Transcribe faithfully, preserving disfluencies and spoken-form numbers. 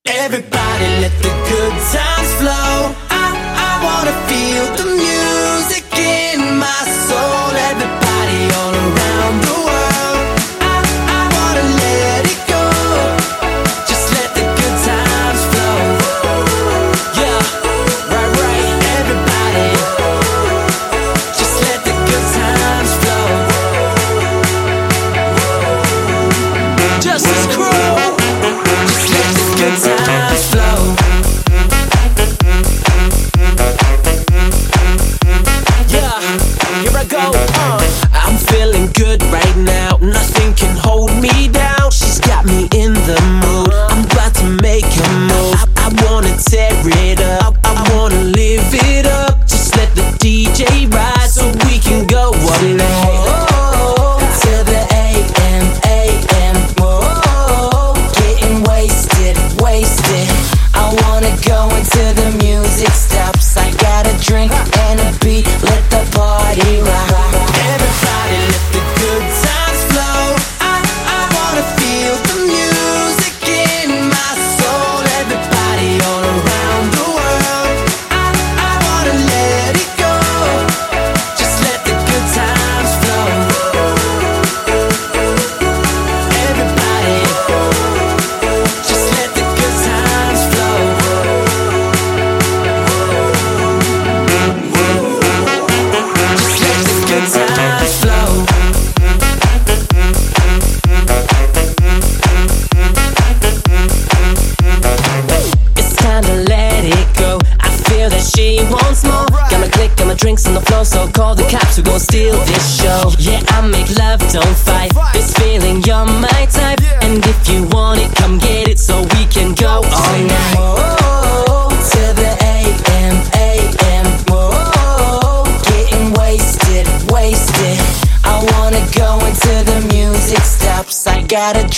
Everybody let the good times flow. I, I wanna feel the music in my soul. Everybody all around the world. I, I wanna let it go. Just let the good times flow. Yeah, right, right, everybody. Just let the good times flow. Justice Crew. Just let the good times flow. Yeah, here I go. Uh. I'm feeling good right now. Nothing can hold me down. She's got me in the mood. I'm about to make a move. I, I wanna tear it up. I, I wanna live it up. Just let the D J ride so we can go all night. Till the A M, A M. Whoa, getting wasted, wasted. I wanna go until the music stops. I got a drink and a beat. Let the party rock. Everybody let the good times flow. I, I wanna feel the music in my soul. Everybody all around the world. I, I wanna let it go. Just let the good times flow. Everybody, just let the good times flow. Just let the good times flow. It's time to let it go. I feel that she wants more. Got my click, got my drinks on the floor, so call the cops, we gon' steal this show. Yeah, I make love, don't fight. This feeling, you're my type. And if you want it, come get it, so we can go all night. Whoa, till the A M, A M. Whoa, getting wasted, wasted. I wanna go until the music stops. I got a